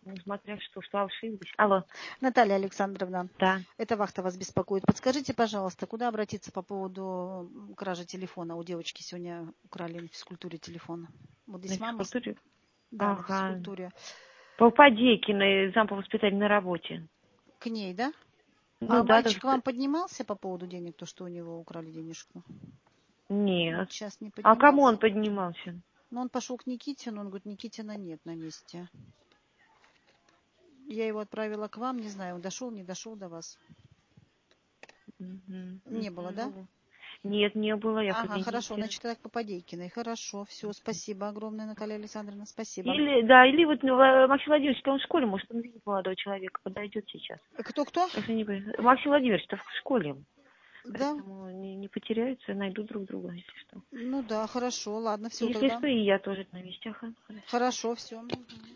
Ну, смотря что ошиблись. Алло. Наталья Александровна, Да. это вахта вас беспокоит. Подскажите, пожалуйста, куда обратиться по поводу кражи телефона? У девочки сегодня украли на физкультуре телефон. Вот здесь На мама. физкультуре? Да, на Ага. физкультуре. По Падейкиной, зам по воспитанию на работе. К ней, да? Ну, А да, мальчик к вам поднимался по поводу денег, то, что у него украли денежку? Нет. Сейчас не А поднимался. кому он поднимался? Ну, он пошел к Никитину, он говорит, Никитина нет на месте. Я его отправила к вам, не знаю, он дошел, не дошел до вас. Не было, да? Нет, не было. Я Ага, хорошо, значит, так по Падейкиной. Хорошо, все, спасибо огромное, Наталья Александровна, спасибо. Или вот Максим Владимирович, он в школе, может, он видит молодого человека, подойдет сейчас. Кто-кто? Максим Владимирович, в школе. Да. Поэтому не потеряются, найдут друг друга, если что. Ну да, хорошо, ладно, все Если тогда. что, и я тоже на месте. Хорошо, все.